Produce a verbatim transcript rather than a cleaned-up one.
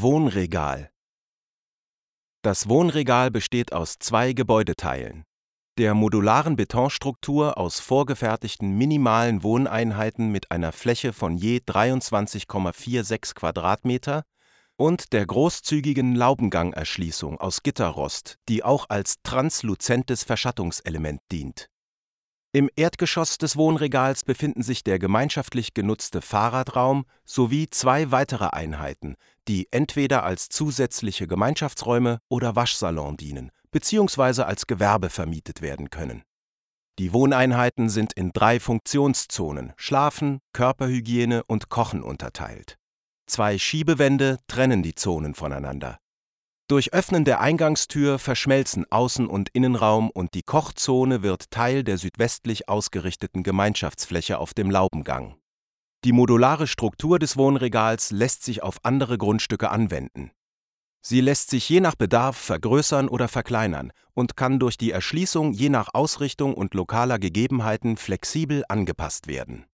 Wohnregal. Das Wohnregal besteht aus zwei Gebäudeteilen: der modularen Betonstruktur aus vorgefertigten minimalen Wohneinheiten mit einer Fläche von je dreiundzwanzig Komma sechsundvierzig Quadratmeter und der großzügigen Laubengangerschließung aus Gitterrost, die auch als transluzentes Verschattungselement dient. Im Erdgeschoss des Wohnregals befinden sich der gemeinschaftlich genutzte Fahrradraum sowie zwei weitere Einheiten, die entweder als zusätzliche Gemeinschaftsräume oder Waschsalon dienen bzw. als Gewerbe vermietet werden können. Die Wohneinheiten sind in drei Funktionszonen Schlafen, Körperhygiene und Kochen unterteilt. Zwei Schiebewände trennen die Zonen voneinander. Durch Öffnen der Eingangstür verschmelzen Außen- und Innenraum und die Kochzone wird Teil der südwestlich ausgerichteten Gemeinschaftsfläche auf dem Laubengang. Die modulare Struktur des Wohnregals lässt sich auf andere Grundstücke anwenden. Sie lässt sich je nach Bedarf vergrößern oder verkleinern und kann durch die Erschließung je nach Ausrichtung und lokaler Gegebenheiten flexibel angepasst werden.